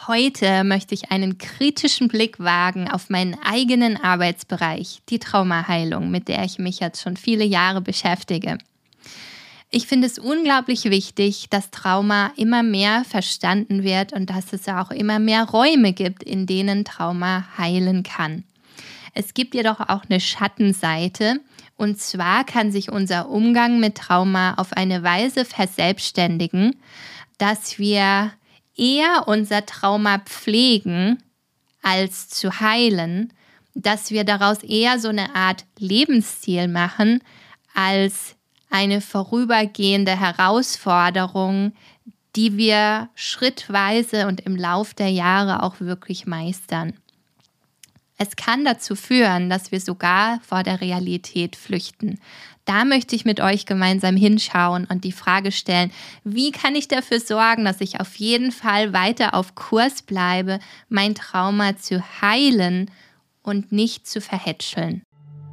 Heute möchte ich einen kritischen Blick wagen auf meinen eigenen Arbeitsbereich, die Traumaheilung, mit der ich mich jetzt schon viele Jahre beschäftige. Ich finde es unglaublich wichtig, dass Trauma immer mehr verstanden wird und dass es auch immer mehr Räume gibt, in denen Trauma heilen kann. Es gibt jedoch auch eine Schattenseite, und zwar kann sich unser Umgang mit Trauma auf eine Weise verselbstständigen, dass wir eher unser Trauma pflegen, als zu heilen, dass wir daraus eher so eine Art Lebensstil machen, als eine vorübergehende Herausforderung, die wir schrittweise und im Lauf der Jahre auch wirklich meistern. Es kann dazu führen, dass wir sogar vor der Realität flüchten. Da möchte ich mit euch gemeinsam hinschauen und die Frage stellen, wie kann ich dafür sorgen, dass ich auf jeden Fall weiter auf Kurs bleibe, mein Trauma zu heilen und nicht zu verhätscheln.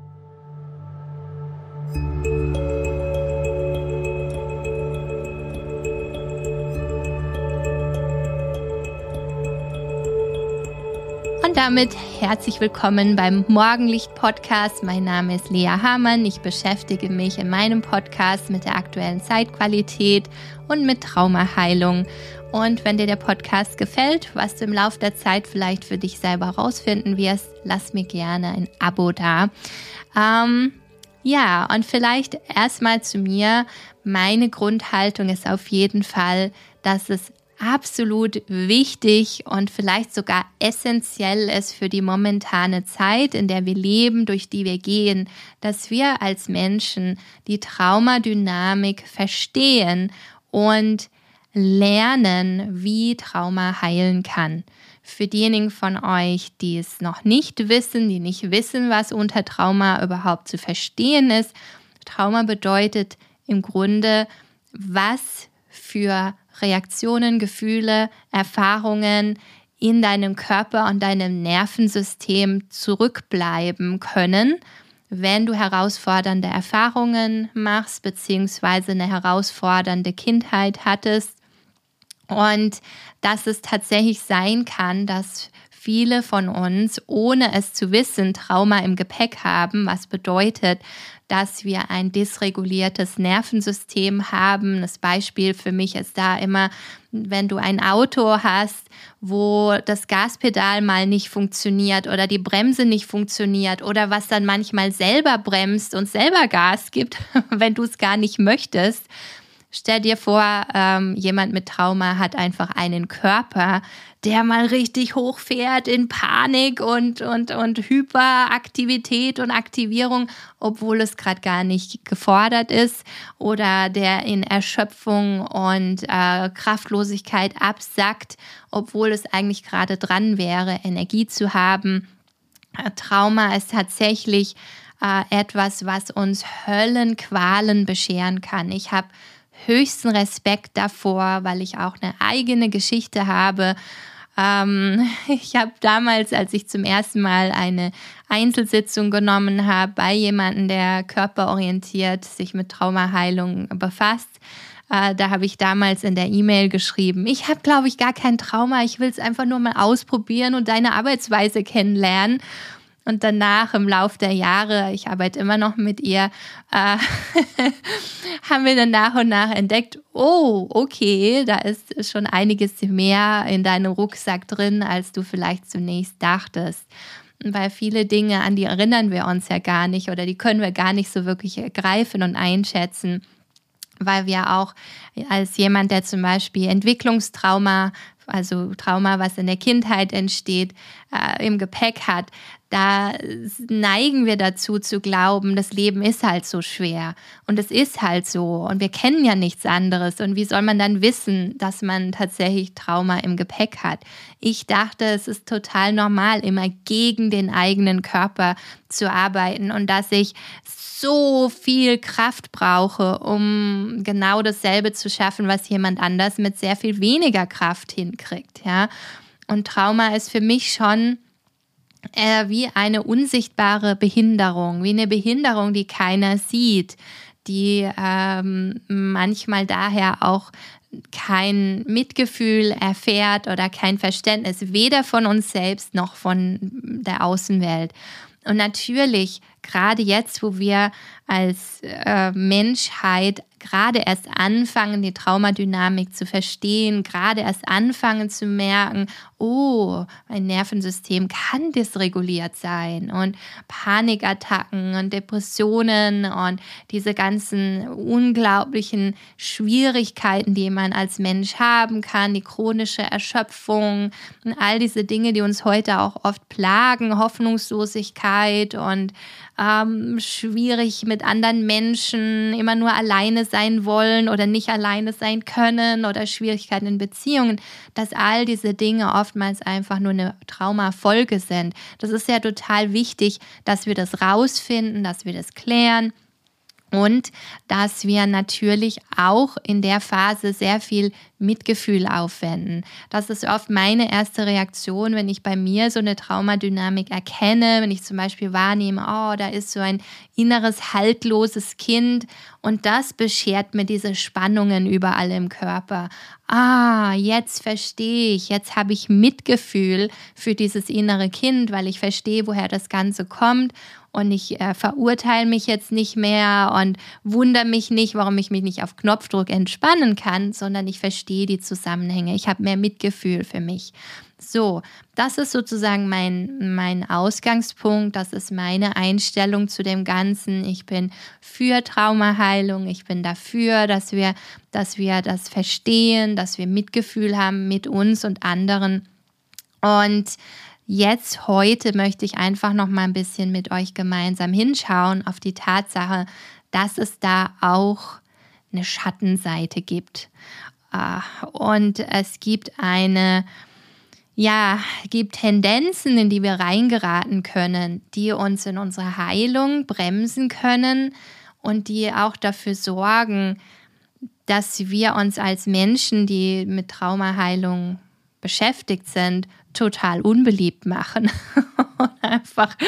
Und damit herzlich willkommen beim Morgenlicht-Podcast. Mein Name ist Lea Hamann. Ich beschäftige mich in meinem Podcast mit der aktuellen Zeitqualität und mit Traumaheilung. Und wenn dir der Podcast gefällt, was du im Laufe der Zeit vielleicht für dich selber rausfinden wirst, lass mir gerne ein Abo da. Und vielleicht erstmal zu mir. Meine Grundhaltung ist auf jeden Fall, dass es absolut wichtig und vielleicht sogar essentiell ist für die momentane Zeit, in der wir leben, durch die wir gehen, dass wir als Menschen die Traumadynamik verstehen und lernen, wie Trauma heilen kann. Für diejenigen von euch, die es noch nicht wissen, die nicht wissen, was unter Trauma überhaupt zu verstehen ist, Trauma bedeutet im Grunde, was für Reaktionen, Gefühle, Erfahrungen in deinem Körper und deinem Nervensystem zurückbleiben können, wenn du herausfordernde Erfahrungen machst, beziehungsweise eine herausfordernde Kindheit hattest. Und dass es tatsächlich sein kann, dass viele von uns, ohne es zu wissen, Trauma im Gepäck haben, was bedeutet, dass wir ein dysreguliertes Nervensystem haben. Das Beispiel für mich ist da immer, wenn du ein Auto hast, wo das Gaspedal mal nicht funktioniert oder die Bremse nicht funktioniert oder was dann manchmal selber bremst und selber Gas gibt, wenn du es gar nicht möchtest. Stell dir vor, jemand mit Trauma hat einfach einen Körper, der mal richtig hochfährt in Panik und Hyperaktivität und Aktivierung, obwohl es gerade gar nicht gefordert ist, oder der in Erschöpfung und Kraftlosigkeit absackt, obwohl es eigentlich gerade dran wäre, Energie zu haben. Trauma ist tatsächlich etwas, was uns Höllenqualen bescheren kann. Ich habe höchsten Respekt davor, weil ich auch eine eigene Geschichte habe. Ich habe damals, als ich zum ersten Mal eine Einzelsitzung genommen habe bei jemandem, der körperorientiert sich mit Traumaheilung befasst, da habe ich damals in der E-Mail geschrieben, ich habe, glaube ich, gar kein Trauma, ich will es einfach nur mal ausprobieren und deine Arbeitsweise kennenlernen. Und danach im Lauf der Jahre, ich arbeite immer noch mit ihr, haben wir dann nach und nach entdeckt, oh, okay, da ist schon einiges mehr in deinem Rucksack drin, als du vielleicht zunächst dachtest. Weil viele Dinge, an die erinnern wir uns ja gar nicht oder die können wir gar nicht so wirklich ergreifen und einschätzen, weil wir auch als jemand, der zum Beispiel Entwicklungstrauma, also Trauma, was in der Kindheit entsteht, im Gepäck hat, da neigen wir dazu zu glauben, das Leben ist halt so schwer und es ist halt so und wir kennen ja nichts anderes und wie soll man dann wissen, dass man tatsächlich Trauma im Gepäck hat? Ich dachte, es ist total normal, immer gegen den eigenen Körper zu arbeiten und dass ich so viel Kraft brauche, um genau dasselbe zu schaffen, was jemand anders mit sehr viel weniger Kraft hinkriegt. Ja? Und Trauma ist für mich schon wie eine unsichtbare Behinderung, wie eine Behinderung, die keiner sieht, die manchmal daher auch kein Mitgefühl erfährt oder kein Verständnis, weder von uns selbst noch von der Außenwelt. Und natürlich, gerade jetzt, wo wir als Menschheit gerade erst anfangen, die Traumadynamik zu verstehen, gerade erst anfangen zu merken, oh, mein Nervensystem kann dysreguliert sein und Panikattacken und Depressionen und diese ganzen unglaublichen Schwierigkeiten, die man als Mensch haben kann, die chronische Erschöpfung und all diese Dinge, die uns heute auch oft plagen, Hoffnungslosigkeit und schwierig mit anderen Menschen, immer nur alleine sein wollen oder nicht alleine sein können oder Schwierigkeiten in Beziehungen, dass all diese Dinge oftmals einfach nur eine Traumafolge sind. Das ist ja total wichtig, dass wir das rausfinden, dass wir das klären. Und dass wir natürlich auch in der Phase sehr viel Mitgefühl aufwenden. Das ist oft meine erste Reaktion, wenn ich bei mir so eine Traumadynamik erkenne, wenn ich zum Beispiel wahrnehme, oh, da ist so ein inneres, haltloses Kind und das beschert mir diese Spannungen überall im Körper. Ah, jetzt verstehe ich, jetzt habe ich Mitgefühl für dieses innere Kind, weil ich verstehe, woher das Ganze kommt. Und ich verurteile mich jetzt nicht mehr und wundere mich nicht, warum ich mich nicht auf Knopfdruck entspannen kann, sondern ich verstehe die Zusammenhänge. Ich habe mehr Mitgefühl für mich. So, das ist sozusagen mein Ausgangspunkt, das ist meine Einstellung zu dem Ganzen. Ich bin für Traumaheilung, ich bin dafür, dass wir das verstehen, dass wir Mitgefühl haben mit uns und anderen. Und jetzt, heute möchte ich einfach noch mal ein bisschen mit euch gemeinsam hinschauen auf die Tatsache, dass es da auch eine Schattenseite gibt. Und es gibt gibt Tendenzen, in die wir reingeraten können, die uns in unserer Heilung bremsen können und die auch dafür sorgen, dass wir uns als Menschen, die mit Traumaheilung beschäftigt sind, total unbeliebt machen und einfach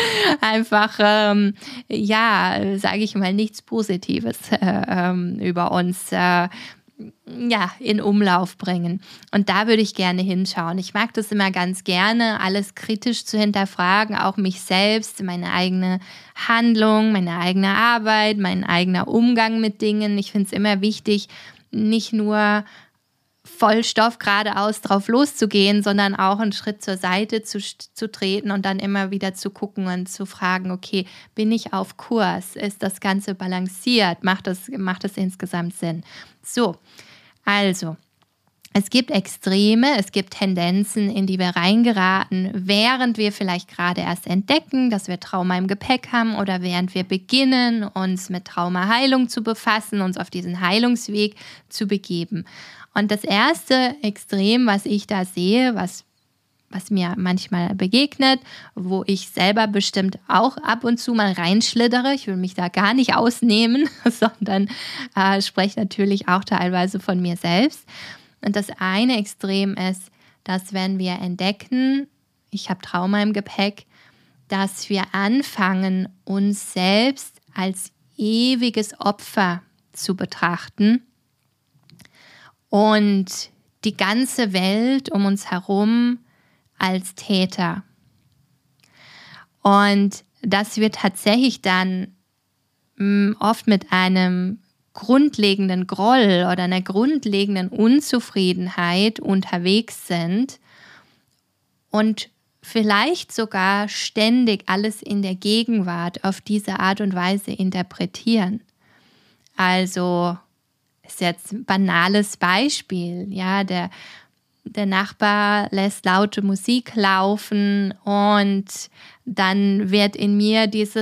sage ich mal, nichts Positives über uns in Umlauf bringen. Und da würde ich gerne hinschauen. Ich mag das immer ganz gerne, alles kritisch zu hinterfragen, auch mich selbst, meine eigene Handlung, meine eigene Arbeit, mein eigener Umgang mit Dingen. Ich finde es immer wichtig, nicht nur voll Stoff geradeaus drauf loszugehen, sondern auch einen Schritt zur Seite zu treten und dann immer wieder zu gucken und zu fragen, okay, bin ich auf Kurs? Ist das Ganze balanciert? Macht das insgesamt Sinn? So, also, es gibt Extreme, es gibt Tendenzen, in die wir reingeraten, während wir vielleicht gerade erst entdecken, dass wir Trauma im Gepäck haben oder während wir beginnen, uns mit Traumaheilung zu befassen, uns auf diesen Heilungsweg zu begeben. Und das erste Extrem, was ich da sehe, was mir manchmal begegnet, wo ich selber bestimmt auch ab und zu mal reinschlittere, ich will mich da gar nicht ausnehmen, sondern spreche natürlich auch teilweise von mir selbst. Und das eine Extrem ist, dass wenn wir entdecken, ich habe Trauma im Gepäck, dass wir anfangen, uns selbst als ewiges Opfer zu betrachten und die ganze Welt um uns herum als Täter. Und dass wir tatsächlich dann oft mit einem grundlegenden Groll oder einer grundlegenden Unzufriedenheit unterwegs sind und vielleicht sogar ständig alles in der Gegenwart auf diese Art und Weise interpretieren. Also ist jetzt ein banales Beispiel, ja, der Nachbar lässt laute Musik laufen und dann wird in mir dieser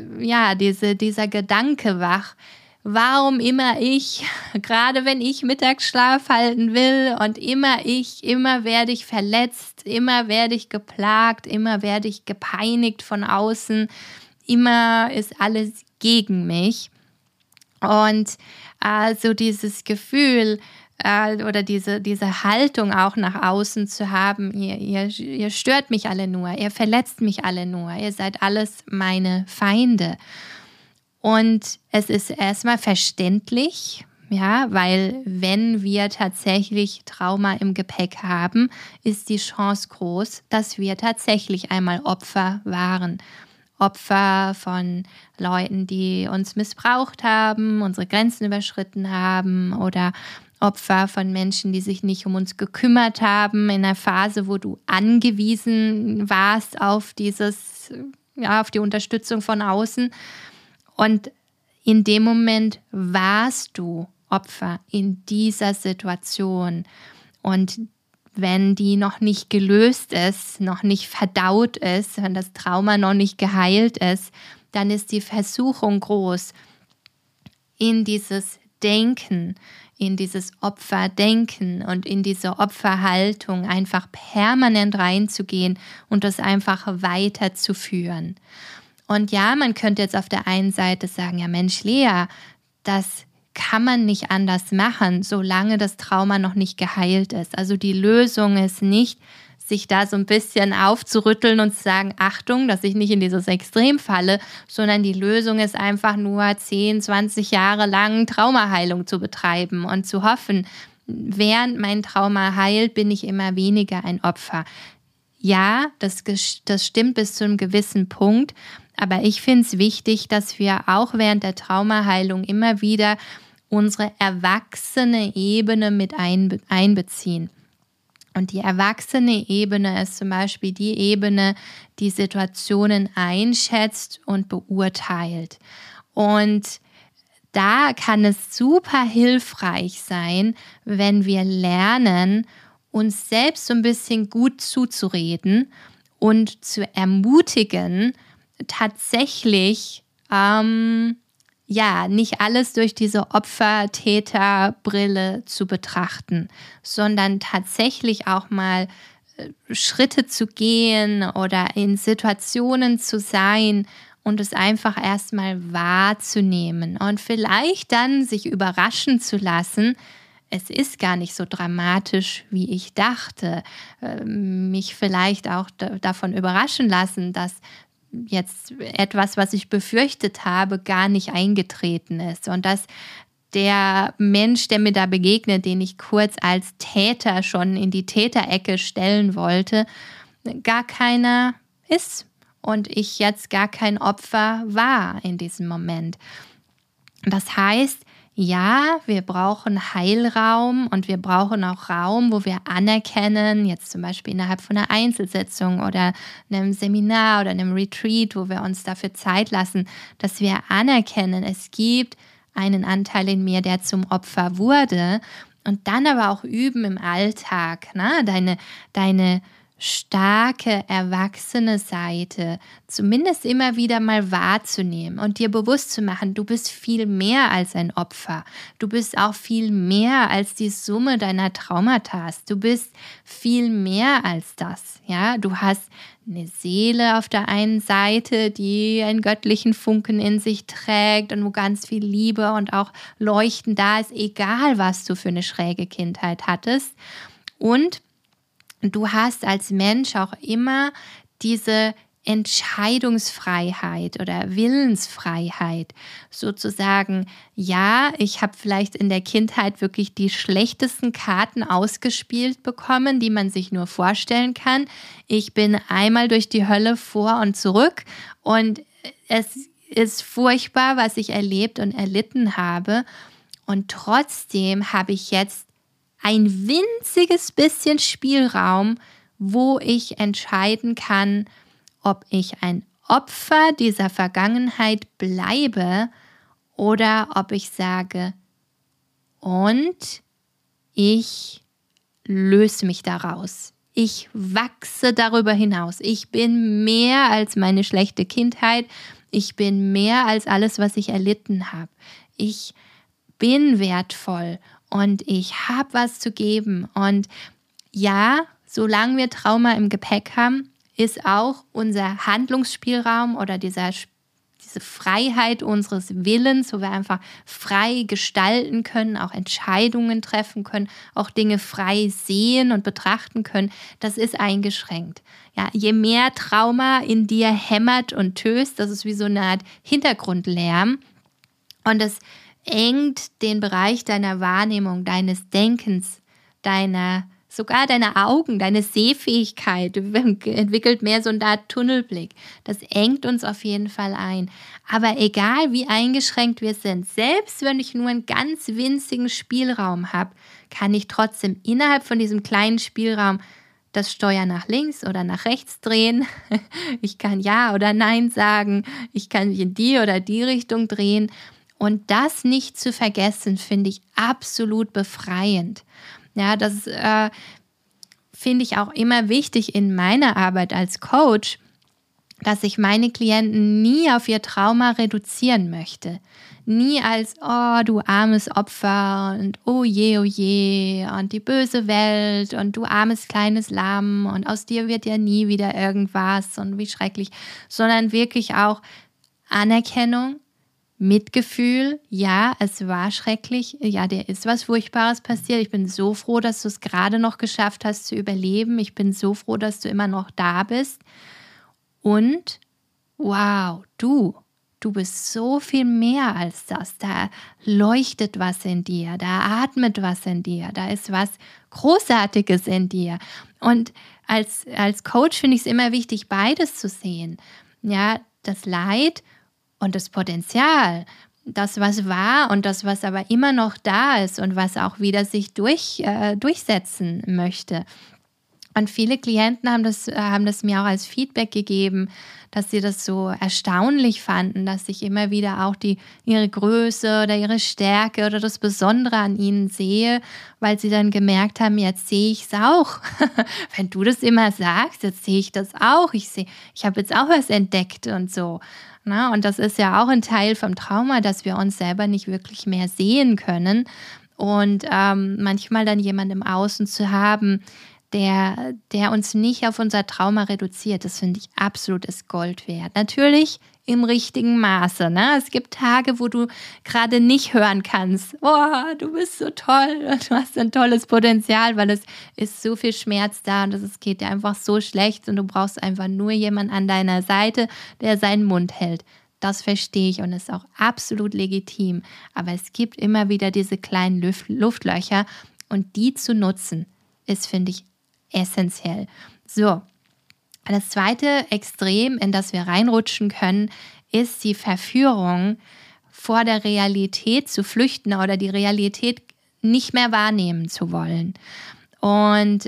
Gedanke wach, warum immer ich, gerade wenn ich Mittagsschlaf halten will und immer werde ich verletzt, immer werde ich geplagt, immer werde ich gepeinigt von außen, immer ist alles gegen mich. Und so dieses Gefühl oder diese Haltung auch nach außen zu haben, ihr stört mich alle nur, ihr verletzt mich alle nur, ihr seid alles meine Feinde. Und es ist erstmal verständlich, Ja, weil wenn wir tatsächlich Trauma im Gepäck haben, ist die Chance groß, dass wir tatsächlich einmal Opfer waren. Opfer von Leuten, die uns missbraucht haben, unsere Grenzen überschritten haben oder Opfer von Menschen, die sich nicht um uns gekümmert haben in einer Phase, wo du angewiesen warst auf auf die Unterstützung von außen. Und in dem Moment warst du Opfer in dieser Situation. Und wenn die noch nicht gelöst ist, noch nicht verdaut ist, wenn das Trauma noch nicht geheilt ist, dann ist die Versuchung groß, in dieses Denken, in dieses Opferdenken und in diese Opferhaltung einfach permanent reinzugehen und das einfach weiterzuführen. Und ja, man könnte jetzt auf der einen Seite sagen, ja Mensch, Lea, das kann man nicht anders machen, solange das Trauma noch nicht geheilt ist. Also die Lösung ist nicht, sich da so ein bisschen aufzurütteln und zu sagen, Achtung, dass ich nicht in dieses Extrem falle, sondern die Lösung ist einfach nur 10, 20 Jahre lang Traumaheilung zu betreiben und zu hoffen, während mein Trauma heilt, bin ich immer weniger ein Opfer. Ja, das stimmt bis zu einem gewissen Punkt, aber ich finde es wichtig, dass wir auch während der Traumaheilung immer wieder unsere erwachsene Ebene mit einbeziehen. Und die erwachsene Ebene ist zum Beispiel die Ebene, die Situationen einschätzt und beurteilt. Und da kann es super hilfreich sein, wenn wir lernen, uns selbst so ein bisschen gut zuzureden und zu ermutigen, tatsächlich nicht alles durch diese Opfer-Täter-Brille zu betrachten, sondern tatsächlich auch mal Schritte zu gehen oder in Situationen zu sein und es einfach erstmal wahrzunehmen und vielleicht dann sich überraschen zu lassen. Es ist gar nicht so dramatisch, wie ich dachte. Mich vielleicht auch davon überraschen lassen, dass jetzt etwas, was ich befürchtet habe, gar nicht eingetreten ist. Und dass der Mensch, der mir da begegnet, den ich kurz als Täter schon in die Täterecke stellen wollte, gar keiner ist. Und ich jetzt gar kein Opfer war in diesem Moment. Das heißt, ja, wir brauchen Heilraum und wir brauchen auch Raum, wo wir anerkennen, jetzt zum Beispiel innerhalb von einer Einzelsitzung oder einem Seminar oder einem Retreat, wo wir uns dafür Zeit lassen, dass wir anerkennen, es gibt einen Anteil in mir, der zum Opfer wurde und dann aber auch üben im Alltag, ne? Deine starke, erwachsene Seite zumindest immer wieder mal wahrzunehmen und dir bewusst zu machen, du bist viel mehr als ein Opfer. Du bist auch viel mehr als die Summe deiner Traumata. Du bist viel mehr als das. Ja, du hast eine Seele auf der einen Seite, die einen göttlichen Funken in sich trägt und wo ganz viel Liebe und auch Leuchten da ist, egal was du für eine schräge Kindheit hattest. Und du hast als Mensch auch immer diese Entscheidungsfreiheit oder Willensfreiheit, sozusagen, ja, ich habe vielleicht in der Kindheit wirklich die schlechtesten Karten ausgespielt bekommen, die man sich nur vorstellen kann. Ich bin einmal durch die Hölle vor und zurück und es ist furchtbar, was ich erlebt und erlitten habe. Und trotzdem habe ich jetzt ein winziges bisschen Spielraum, wo ich entscheiden kann, ob ich ein Opfer dieser Vergangenheit bleibe oder ob ich sage, und ich löse mich daraus. Ich wachse darüber hinaus. Ich bin mehr als meine schlechte Kindheit. Ich bin mehr als alles, was ich erlitten habe. Ich bin wertvoll. Und ich habe was zu geben. Und ja, solange wir Trauma im Gepäck haben, ist auch unser Handlungsspielraum oder diese Freiheit unseres Willens, wo wir einfach frei gestalten können, auch Entscheidungen treffen können, auch Dinge frei sehen und betrachten können, das ist eingeschränkt. Ja, je mehr Trauma in dir hämmert und töst, das ist wie so eine Art Hintergrundlärm. Und das engt den Bereich deiner Wahrnehmung, deines Denkens, sogar deine Augen, deine Sehfähigkeit, entwickelt mehr so einen Tunnelblick. Das engt uns auf jeden Fall ein. Aber egal wie eingeschränkt wir sind, selbst wenn ich nur einen ganz winzigen Spielraum habe, kann ich trotzdem innerhalb von diesem kleinen Spielraum das Steuer nach links oder nach rechts drehen. Ich kann Ja oder Nein sagen. Ich kann mich in die oder die Richtung drehen. Und das nicht zu vergessen, finde ich absolut befreiend. Ja, das finde ich auch immer wichtig in meiner Arbeit als Coach, dass ich meine Klienten nie auf ihr Trauma reduzieren möchte. Nie als, oh, du armes Opfer und oh je und die böse Welt und du armes kleines Lamm und aus dir wird ja nie wieder irgendwas und wie schrecklich, sondern wirklich auch Anerkennung, Mitgefühl, ja, es war schrecklich, ja, dir ist was Furchtbares passiert. Ich bin so froh, dass du es gerade noch geschafft hast zu überleben. Ich bin so froh, dass du immer noch da bist. Und, wow, du bist so viel mehr als das. Da leuchtet was in dir, da atmet was in dir, da ist was Großartiges in dir. Und als Coach finde ich es immer wichtig, beides zu sehen. Ja, das Leid und das Potenzial, das, was war und das, was aber immer noch da ist und was auch wieder sich durchsetzen möchte. Und viele Klienten haben das mir auch als Feedback gegeben, dass sie das so erstaunlich fanden, dass ich immer wieder auch ihre Größe oder ihre Stärke oder das Besondere an ihnen sehe, weil sie dann gemerkt haben, jetzt sehe ich es auch. Wenn du das immer sagst, jetzt sehe ich das auch. Ich habe jetzt auch was entdeckt und so. Na, und das ist ja auch ein Teil vom Trauma, dass wir uns selber nicht wirklich mehr sehen können. Und manchmal dann jemand im Außen zu haben, der uns nicht auf unser Trauma reduziert, das finde ich absolut ist Gold wert. Natürlich im richtigen Maße. Ne? Es gibt Tage, wo du gerade nicht hören kannst, oh, du bist so toll, du hast ein tolles Potenzial, weil es ist so viel Schmerz da und es geht dir einfach so schlecht und du brauchst einfach nur jemanden an deiner Seite, der seinen Mund hält. Das verstehe ich und ist auch absolut legitim. Aber es gibt immer wieder diese kleinen Luftlöcher und die zu nutzen, ist, finde ich, essentiell. So, das zweite Extrem, in das wir reinrutschen können, ist die Verführung, vor der Realität zu flüchten oder die Realität nicht mehr wahrnehmen zu wollen. Und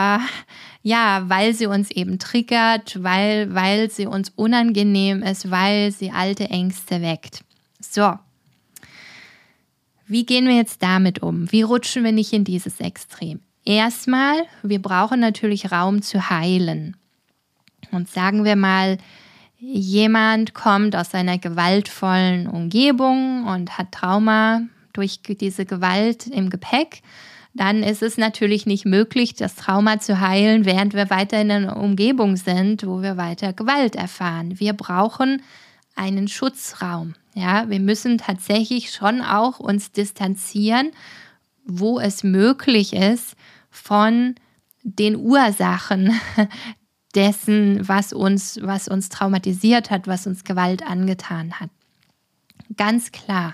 weil sie uns eben triggert, weil sie uns unangenehm ist, weil sie alte Ängste weckt. So, wie gehen wir jetzt damit um? Wie rutschen wir nicht in dieses Extrem? Erstmal, wir brauchen natürlich Raum zu heilen. Und sagen wir mal, jemand kommt aus einer gewaltvollen Umgebung und hat Trauma durch diese Gewalt im Gepäck, dann ist es natürlich nicht möglich, das Trauma zu heilen, während wir weiter in einer Umgebung sind, wo wir weiter Gewalt erfahren. Wir brauchen einen Schutzraum. Ja, wir müssen tatsächlich schon auch uns distanzieren, wo es möglich ist, von den Ursachen dessen, was uns traumatisiert hat, was uns Gewalt angetan hat. Ganz klar.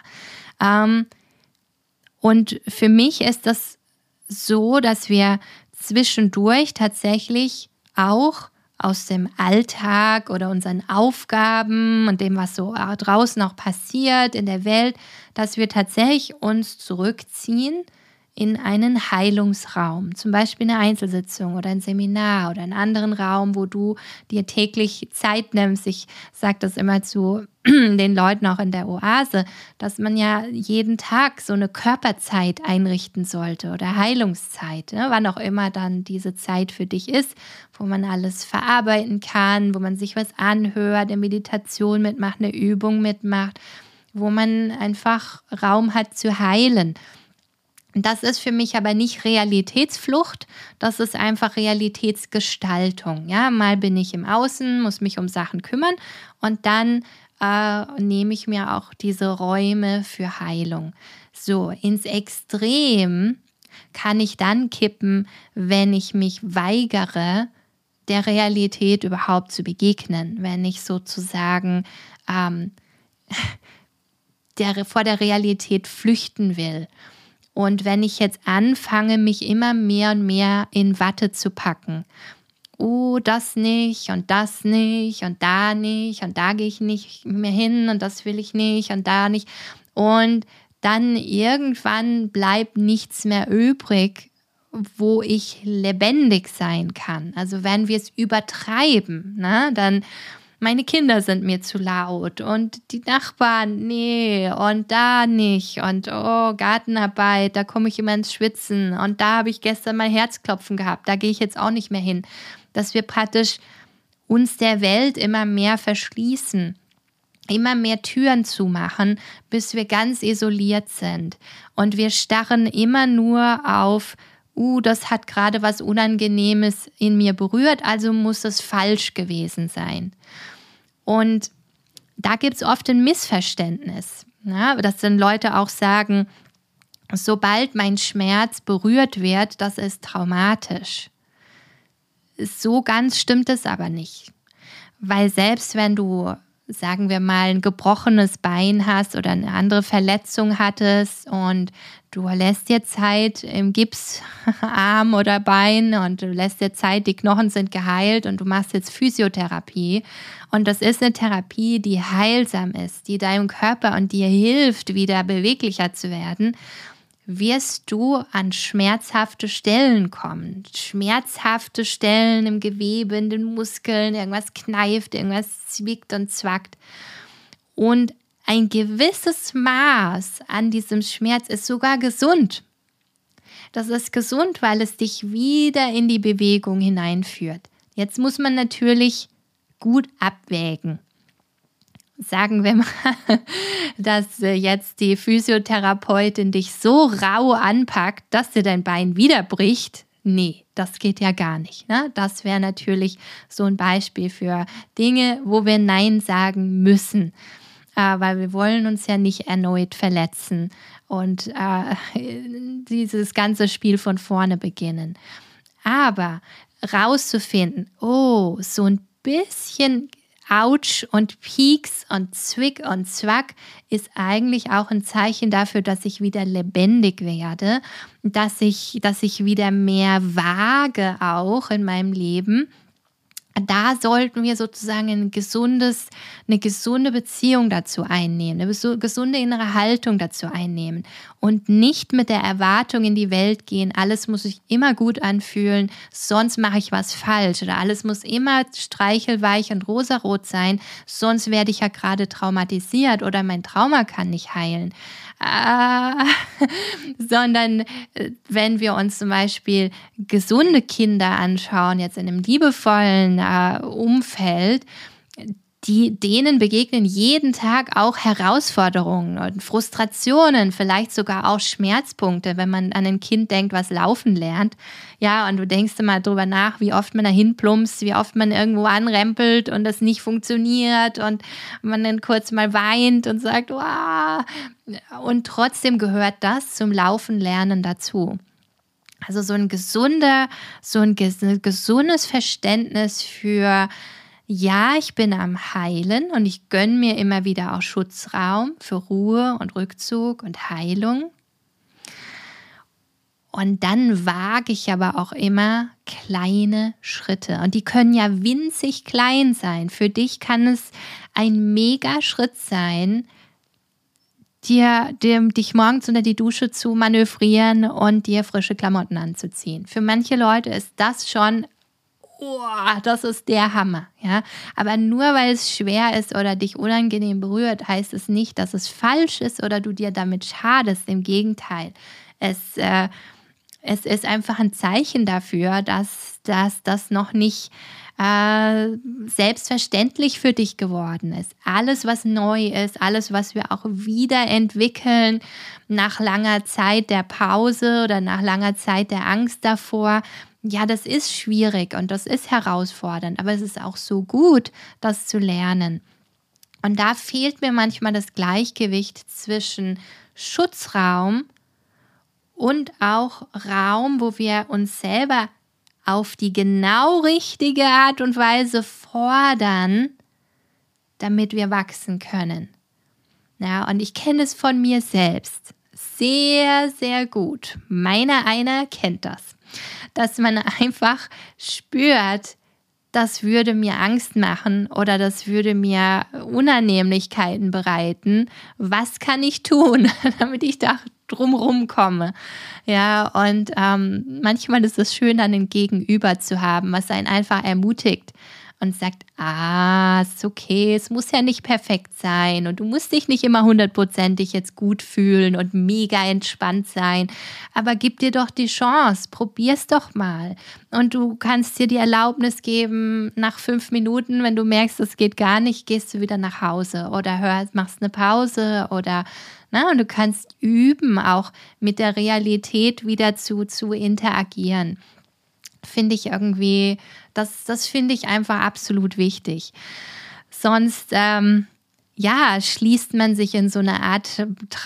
Und für mich ist das so, dass wir zwischendurch tatsächlich auch aus dem Alltag oder unseren Aufgaben und dem, was so draußen auch passiert in der Welt, dass wir tatsächlich uns zurückziehen in einen Heilungsraum, zum Beispiel eine Einzelsitzung oder ein Seminar oder einen anderen Raum, wo du dir täglich Zeit nimmst. Ich sage das immer zu den Leuten auch in der Oase, dass man ja jeden Tag so eine Körperzeit einrichten sollte oder Heilungszeit, ne? Wann auch immer dann diese Zeit für dich ist, wo man alles verarbeiten kann, wo man sich was anhört, eine Meditation mitmacht, eine Übung mitmacht, wo man einfach Raum hat zu heilen. Das ist für mich aber nicht Realitätsflucht, das ist einfach Realitätsgestaltung. Ja, mal bin ich im Außen, muss mich um Sachen kümmern und dann nehme ich mir auch diese Räume für Heilung. So, ins Extrem kann ich dann kippen, wenn ich mich weigere, der Realität überhaupt zu begegnen, wenn ich sozusagen vor der Realität flüchten will. Und wenn ich jetzt anfange, mich immer mehr und mehr in Watte zu packen, oh, das nicht und da nicht und da gehe ich nicht mehr hin und das will ich nicht und da nicht. Und dann irgendwann bleibt nichts mehr übrig, wo ich lebendig sein kann. Also wenn wir es übertreiben, dann meine Kinder sind mir zu laut und die Nachbarn, nee, und da nicht und oh, Gartenarbeit, da komme ich immer ins Schwitzen und da habe ich gestern mein Herzklopfen gehabt, da gehe ich jetzt auch nicht mehr hin. Dass wir praktisch uns der Welt immer mehr verschließen, immer mehr Türen zumachen, bis wir ganz isoliert sind. Und wir starren immer nur auf, das hat gerade was Unangenehmes in mir berührt, also muss es falsch gewesen sein. Und da gibt es oft ein Missverständnis, dass dann Leute auch sagen, sobald mein Schmerz berührt wird, das ist traumatisch. So ganz stimmt es aber nicht, weil selbst wenn du, sagen wir mal, ein gebrochenes Bein hast oder eine andere Verletzung hattest und du lässt dir Zeit im Gips, Arm oder Bein und du lässt dir Zeit, die Knochen sind geheilt und du machst jetzt Physiotherapie und das ist eine Therapie, die heilsam ist, die deinem Körper und dir hilft, wieder beweglicher zu werden, wirst du an schmerzhafte Stellen kommen. Schmerzhafte Stellen im Gewebe, in den Muskeln, irgendwas kneift, irgendwas zwickt und zwackt. Und ein gewisses Maß an diesem Schmerz ist sogar gesund. Das ist gesund, weil es dich wieder in die Bewegung hineinführt. Jetzt muss man natürlich gut abwägen. Sagen wir mal, dass jetzt die Physiotherapeutin dich so rau anpackt, dass dir dein Bein wieder bricht. Nee, das geht ja gar nicht. Das wäre natürlich so ein Beispiel für Dinge, wo wir Nein sagen müssen, weil wir wollen uns ja nicht erneut verletzen und dieses ganze Spiel von vorne beginnen. Aber rauszufinden, so ein bisschen Autsch und Pieks und Zwick und Zwack ist eigentlich auch ein Zeichen dafür, dass ich wieder lebendig werde, dass ich wieder mehr wage auch in meinem Leben. Da sollten wir sozusagen eine gesunde Beziehung dazu einnehmen, eine gesunde innere Haltung dazu einnehmen und nicht mit der Erwartung in die Welt gehen, alles muss sich immer gut anfühlen, sonst mache ich was falsch oder alles muss immer streichelweich und rosarot sein, sonst werde ich ja gerade traumatisiert oder mein Trauma kann nicht heilen. Sondern wenn wir uns zum Beispiel gesunde Kinder anschauen, jetzt in einem liebevollen Umfeld, denen begegnen jeden Tag auch Herausforderungen und Frustrationen, vielleicht sogar auch Schmerzpunkte, wenn man an ein Kind denkt, was laufen lernt. Ja, und du denkst immer drüber nach, wie oft man da hinplumpst, wie oft man irgendwo anrempelt und das nicht funktioniert und man dann kurz mal weint und sagt, wow. Und trotzdem gehört das zum Laufen lernen dazu. Also so ein gesundes Verständnis für ja, ich bin am Heilen und ich gönne mir immer wieder auch Schutzraum für Ruhe und Rückzug und Heilung. Und dann wage ich aber auch immer kleine Schritte. Und die können ja winzig klein sein. Für dich kann es ein Mega-Schritt sein, dich morgens unter die Dusche zu manövrieren und dir frische Klamotten anzuziehen. Für manche Leute ist das schon das ist der Hammer, ja. Aber nur weil es schwer ist oder dich unangenehm berührt, heißt es nicht, dass es falsch ist oder du dir damit schadest. Im Gegenteil. Es ist einfach ein Zeichen dafür, dass das noch nicht selbstverständlich für dich geworden ist. Alles, was neu ist, alles, was wir auch wieder entwickeln, nach langer Zeit der Pause oder nach langer Zeit der Angst davor, ja, das ist schwierig und das ist herausfordernd, aber es ist auch so gut, das zu lernen. Und da fehlt mir manchmal das Gleichgewicht zwischen Schutzraum und auch Raum, wo wir uns selber auf die genau richtige Art und Weise fordern, damit wir wachsen können. Ja, und ich kenne es von mir selbst sehr, sehr gut. Meiner einer kennt das, dass man einfach spürt, das würde mir Angst machen oder das würde mir Unannehmlichkeiten bereiten. Was kann ich tun, damit ich da drumherum komme? Ja, und manchmal ist es schön, dann ein Gegenüber zu haben, was einen einfach ermutigt und sagt, ist okay, es muss ja nicht perfekt sein und du musst dich nicht immer 100%ig jetzt gut fühlen und mega entspannt sein, aber gib dir doch die Chance, probier's doch mal und du kannst dir die Erlaubnis geben, nach 5 Minuten, wenn du merkst, es geht gar nicht, gehst du wieder nach Hause oder machst eine Pause oder und du kannst üben, auch mit der Realität wieder zu interagieren. Finde ich irgendwie, das finde ich einfach absolut wichtig. Sonst, schließt man sich in so eine Art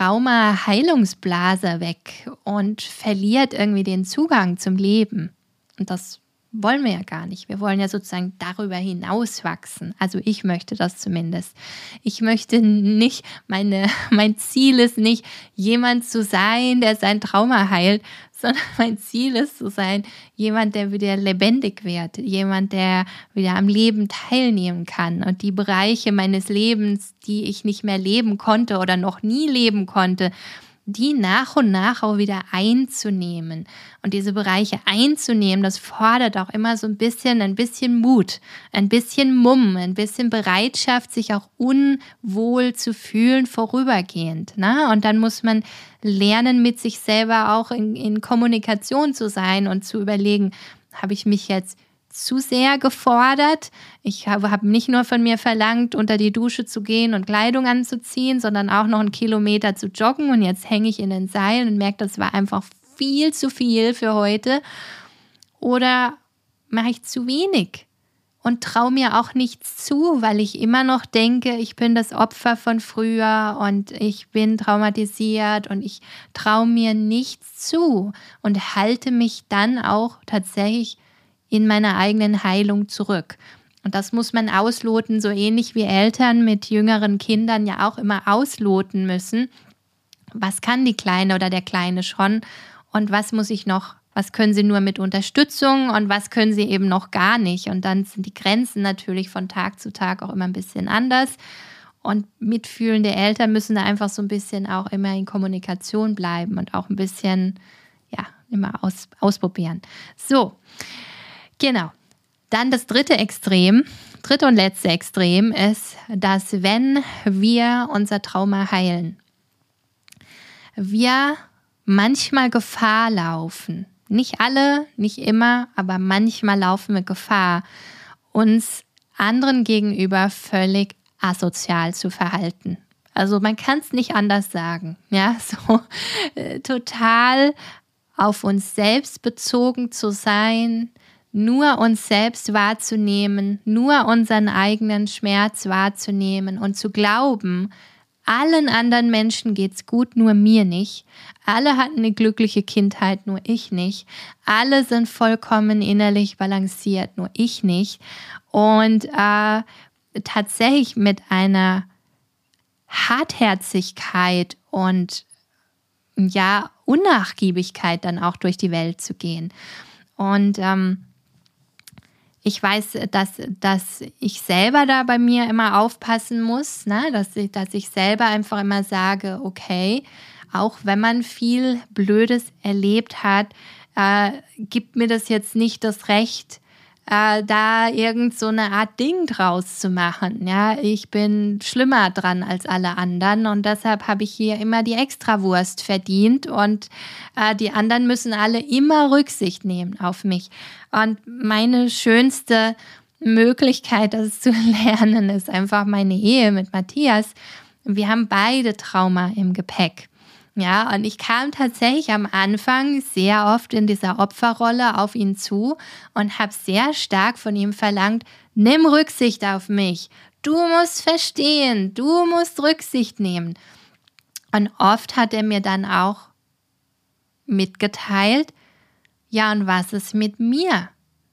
Trauma-Heilungsblase weg und verliert irgendwie den Zugang zum Leben. Und das wollen wir ja gar nicht. Wir wollen ja sozusagen darüber hinaus wachsen. Also ich möchte das zumindest. Ich möchte nicht, mein Ziel ist nicht, jemand zu sein, der sein Trauma heilt, sondern mein Ziel ist zu sein, jemand, der wieder lebendig wird, jemand, der wieder am Leben teilnehmen kann und die Bereiche meines Lebens, die ich nicht mehr leben konnte oder noch nie leben konnte, die nach und nach auch wieder einzunehmen. Und diese Bereiche einzunehmen, das fordert auch immer so ein bisschen Mut, ein bisschen Mumm, ein bisschen Bereitschaft, sich auch unwohl zu fühlen vorübergehend. Ne? Und dann muss man lernen, mit sich selber auch in Kommunikation zu sein und zu überlegen, habe ich mich jetzt zu sehr gefordert. Ich habe nicht nur von mir verlangt, unter die Dusche zu gehen und Kleidung anzuziehen, sondern auch noch 1 Kilometer zu joggen und jetzt hänge ich in den Seilen und merke, das war einfach viel zu viel für heute. Oder mache ich zu wenig und traue mir auch nichts zu, weil ich immer noch denke, ich bin das Opfer von früher und ich bin traumatisiert und ich traue mir nichts zu und halte mich dann auch tatsächlich in meiner eigenen Heilung zurück. Und das muss man ausloten, so ähnlich wie Eltern mit jüngeren Kindern ja auch immer ausloten müssen. Was kann die Kleine oder der Kleine schon und was können sie nur mit Unterstützung und was können sie eben noch gar nicht. Und dann sind die Grenzen natürlich von Tag zu Tag auch immer ein bisschen anders. Und mitfühlende Eltern müssen da einfach so ein bisschen auch immer in Kommunikation bleiben und auch ein bisschen, immer ausprobieren. So, genau. Dann das dritte und letzte Extrem ist, dass wenn wir unser Trauma heilen, wir manchmal Gefahr laufen. Nicht alle, nicht immer, aber manchmal laufen wir Gefahr, uns anderen gegenüber völlig asozial zu verhalten. Also man kann es nicht anders sagen. Ja, so total auf uns selbst bezogen zu sein, nur uns selbst wahrzunehmen, nur unseren eigenen Schmerz wahrzunehmen und zu glauben, allen anderen Menschen geht's gut, nur mir nicht. Alle hatten eine glückliche Kindheit, nur ich nicht. Alle sind vollkommen innerlich balanciert, nur ich nicht. Und tatsächlich mit einer Hartherzigkeit und Unnachgiebigkeit dann auch durch die Welt zu gehen. Und ich weiß, dass ich selber da bei mir immer aufpassen muss, ne? dass ich selber einfach immer sage, okay, auch wenn man viel Blödes erlebt hat, gibt mir das jetzt nicht das Recht, da irgend so eine Art Ding draus zu machen. Ja, ich bin schlimmer dran als alle anderen und deshalb habe ich hier immer die Extrawurst verdient und die anderen müssen alle immer Rücksicht nehmen auf mich. Und meine schönste Möglichkeit, das zu lernen, ist einfach meine Ehe mit Matthias. Wir haben beide Trauma im Gepäck. Ja, und ich kam tatsächlich am Anfang sehr oft in dieser Opferrolle auf ihn zu und habe sehr stark von ihm verlangt, nimm Rücksicht auf mich. Du musst verstehen, du musst Rücksicht nehmen. Und oft hat er mir dann auch mitgeteilt, ja, und was ist mit mir?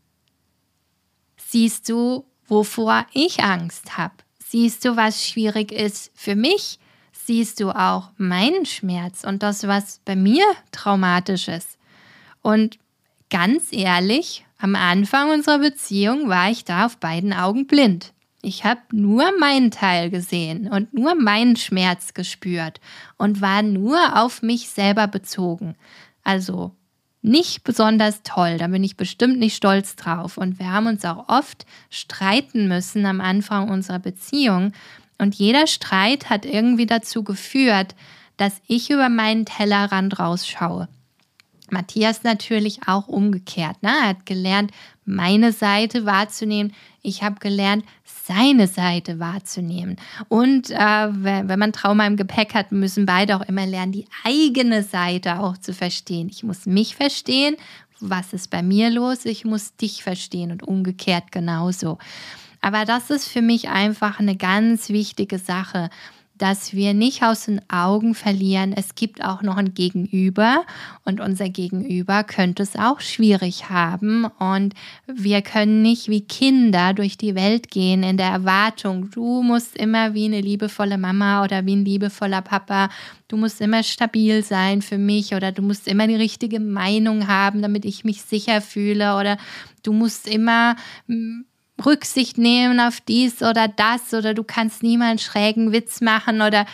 Siehst du, wovor ich Angst habe? Siehst du, was schwierig ist für mich? siehst du auch meinen Schmerz und das, was bei mir traumatisch ist. Und ganz ehrlich, am Anfang unserer Beziehung war ich da auf beiden Augen blind. Ich habe nur meinen Teil gesehen und nur meinen Schmerz gespürt und war nur auf mich selber bezogen. Also nicht besonders toll, da bin ich bestimmt nicht stolz drauf. Und wir haben uns auch oft streiten müssen am Anfang unserer Beziehung. Und jeder Streit hat irgendwie dazu geführt, dass ich über meinen Tellerrand rausschaue. Matthias natürlich auch umgekehrt. Ne? Er hat gelernt, meine Seite wahrzunehmen. Ich habe gelernt, seine Seite wahrzunehmen. Und wenn man Trauma im Gepäck hat, müssen beide auch immer lernen, die eigene Seite auch zu verstehen. Ich muss mich verstehen, was ist bei mir los? Ich muss dich verstehen und umgekehrt genauso. Aber das ist für mich einfach eine ganz wichtige Sache, dass wir nicht aus den Augen verlieren, es gibt auch noch ein Gegenüber und unser Gegenüber könnte es auch schwierig haben und wir können nicht wie Kinder durch die Welt gehen in der Erwartung, du musst immer wie eine liebevolle Mama oder wie ein liebevoller Papa, du musst immer stabil sein für mich oder du musst immer die richtige Meinung haben, damit ich mich sicher fühle oder du musst immer Rücksicht nehmen auf dies oder das oder du kannst nie mal einen schrägen Witz machen oder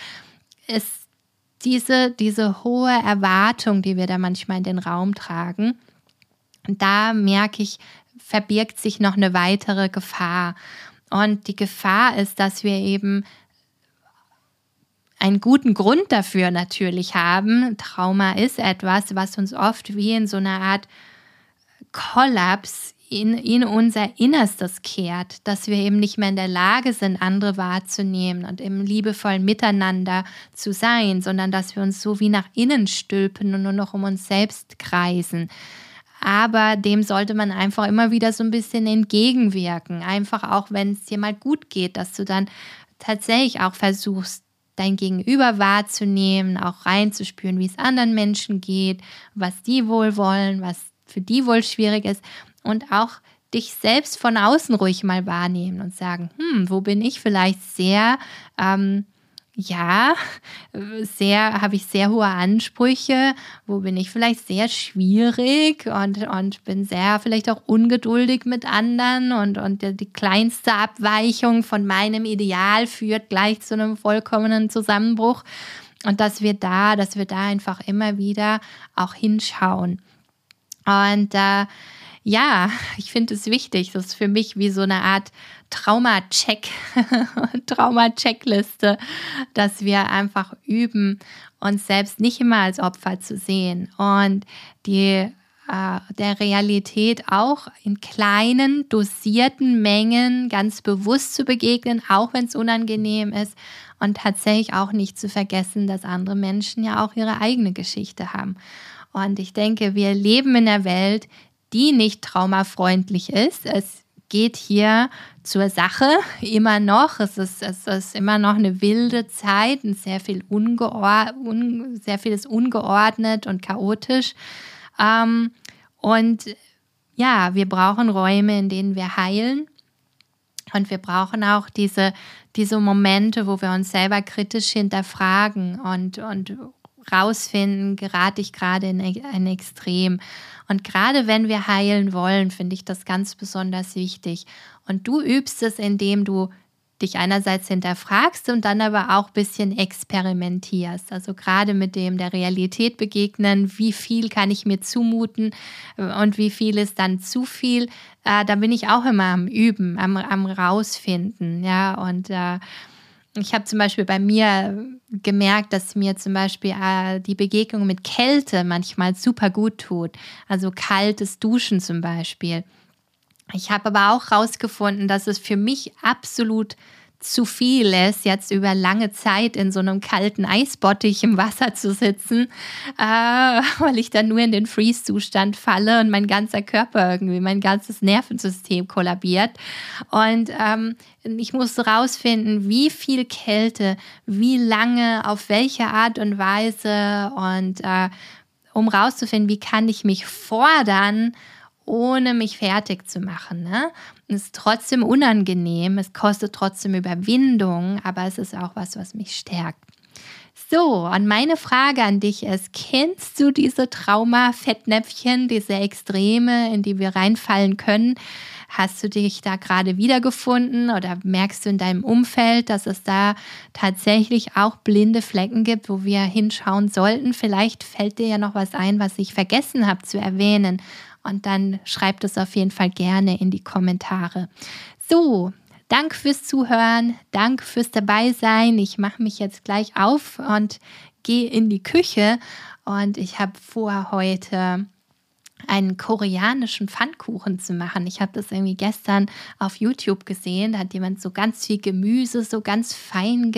diese hohe Erwartung, die wir da manchmal in den Raum tragen, da merke ich, verbirgt sich noch eine weitere Gefahr. Und die Gefahr ist, dass wir eben einen guten Grund dafür natürlich haben. Trauma ist etwas, was uns oft wie in so einer Art Kollaps in unser Innerstes kehrt, dass wir eben nicht mehr in der Lage sind, andere wahrzunehmen und im liebevollen Miteinander zu sein, sondern dass wir uns so wie nach innen stülpen und nur noch um uns selbst kreisen. Aber dem sollte man einfach immer wieder so ein bisschen entgegenwirken. Einfach auch, wenn es dir mal gut geht, dass du dann tatsächlich auch versuchst, dein Gegenüber wahrzunehmen, auch reinzuspüren, wie es anderen Menschen geht, was die wohl wollen, was für die wohl schwierig ist. Und auch dich selbst von außen ruhig mal wahrnehmen und sagen, wo bin ich vielleicht habe ich sehr hohe Ansprüche, wo bin ich vielleicht sehr schwierig und bin sehr vielleicht auch ungeduldig mit anderen und die kleinste Abweichung von meinem Ideal führt gleich zu einem vollkommenen Zusammenbruch und dass wir da einfach immer wieder auch hinschauen. Und ich finde es wichtig, das ist für mich wie so eine Art Trauma-Checkliste, dass wir einfach üben, uns selbst nicht immer als Opfer zu sehen und der Realität auch in kleinen, dosierten Mengen ganz bewusst zu begegnen, auch wenn es unangenehm ist und tatsächlich auch nicht zu vergessen, dass andere Menschen ja auch ihre eigene Geschichte haben. Und ich denke, wir leben in einer Welt, die nicht traumafreundlich ist. Es geht hier zur Sache immer noch. Es ist immer noch eine wilde Zeit und sehr viel ist ungeordnet und chaotisch. Wir brauchen Räume, in denen wir heilen. Und wir brauchen auch diese Momente, wo wir uns selber kritisch hinterfragen und rausfinden, gerate ich gerade in ein Extrem. Und gerade wenn wir heilen wollen, finde ich das ganz besonders wichtig. Und du übst es, indem du dich einerseits hinterfragst und dann aber auch ein bisschen experimentierst. Also gerade mit der Realität begegnen, wie viel kann ich mir zumuten und wie viel ist dann zu viel. Da bin ich auch immer am Üben, am Rausfinden. Ja, und ich habe zum Beispiel bei mir gemerkt, dass mir zum Beispiel die Begegnung mit Kälte manchmal super gut tut. Also kaltes Duschen zum Beispiel. Ich habe aber auch herausgefunden, dass es für mich absolut zu viel ist, jetzt über lange Zeit in so einem kalten Eisbottich im Wasser zu sitzen, weil ich dann nur in den Freeze-Zustand falle und mein ganzer Körper irgendwie, mein ganzes Nervensystem kollabiert. Und ich musste rausfinden, wie viel Kälte, wie lange, auf welche Art und Weise und um rauszufinden, wie kann ich mich fordern, ohne mich fertig zu machen. Ne? Es ist trotzdem unangenehm, es kostet trotzdem Überwindung, aber es ist auch was mich stärkt. So, und meine Frage an dich ist, kennst du diese Trauma-Fettnäpfchen, diese Extreme, in die wir reinfallen können? Hast du dich da gerade wiedergefunden oder merkst du in deinem Umfeld, dass es da tatsächlich auch blinde Flecken gibt, wo wir hinschauen sollten? Vielleicht fällt dir ja noch was ein, was ich vergessen habe zu erwähnen. Und dann schreib das auf jeden Fall gerne in die Kommentare. So, Dank fürs Zuhören, Dank fürs Dabeisein. Ich mache mich jetzt gleich auf und gehe in die Küche. Und ich habe vor, heute einen koreanischen Pfannkuchen zu machen. Ich habe das irgendwie gestern auf YouTube gesehen. Da hat jemand so ganz viel Gemüse, so ganz fein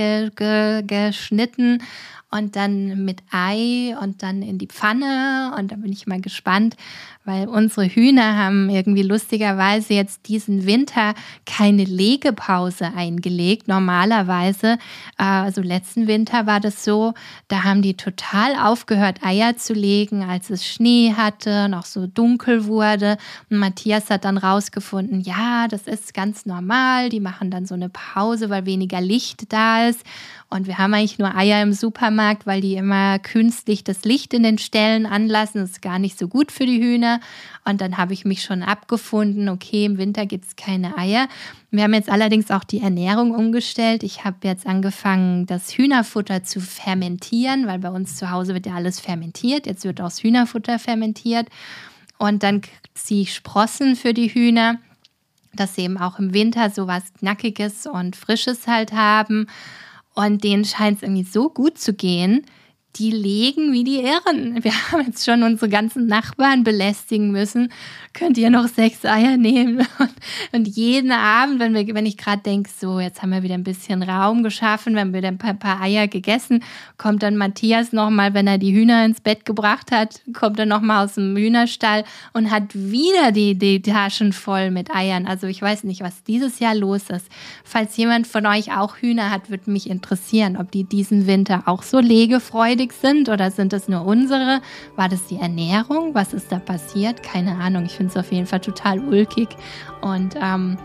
geschnitten und dann mit Ei und dann in die Pfanne. Und da bin ich mal gespannt, weil unsere Hühner haben irgendwie lustigerweise jetzt diesen Winter keine Legepause eingelegt. Normalerweise, also letzten Winter war das so, da haben die total aufgehört, Eier zu legen, als es Schnee hatte, noch so dunkel wurde. Und Matthias hat dann rausgefunden, ja, das ist ganz normal. Die machen dann so eine Pause, weil weniger Licht da ist. Und wir haben eigentlich nur Eier im Supermarkt, weil die immer künstlich das Licht in den Ställen anlassen. Das ist gar nicht so gut für die Hühner. Und dann habe ich mich schon abgefunden, okay, im Winter gibt es keine Eier. Wir haben jetzt allerdings auch die Ernährung umgestellt. Ich habe jetzt angefangen, das Hühnerfutter zu fermentieren, weil bei uns zu Hause wird ja alles fermentiert. Jetzt wird auch das Hühnerfutter fermentiert. Und dann ziehe ich Sprossen für die Hühner, dass sie eben auch im Winter so was Knackiges und Frisches halt haben. Und denen scheint es irgendwie so gut zu gehen, die legen wie die Irren. Wir haben jetzt schon unsere ganzen Nachbarn belästigen müssen. Könnt ihr noch 6 Eier nehmen? Und jeden Abend, wenn ich gerade denke, so, jetzt haben wir wieder ein bisschen Raum geschaffen, wir haben wieder ein paar Eier gegessen, kommt dann Matthias nochmal, wenn er die Hühner ins Bett gebracht hat, kommt er nochmal aus dem Hühnerstall und hat wieder die Taschen voll mit Eiern. Also ich weiß nicht, was dieses Jahr los ist. Falls jemand von euch auch Hühner hat, würde mich interessieren, ob die diesen Winter auch so legefreudig sind oder sind es nur unsere? War das die Ernährung? Was ist da passiert? Keine Ahnung. Ich finde es auf jeden Fall total ulkig und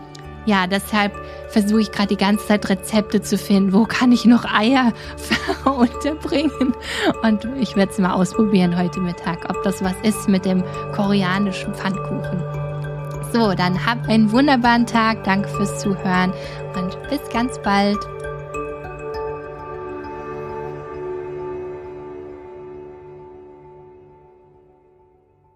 deshalb versuche ich gerade die ganze Zeit Rezepte zu finden. Wo kann ich noch Eier unterbringen? Und ich werde es mal ausprobieren heute Mittag, ob das was ist mit dem koreanischen Pfannkuchen. So, dann habt einen wunderbaren Tag. Danke fürs Zuhören und bis ganz bald.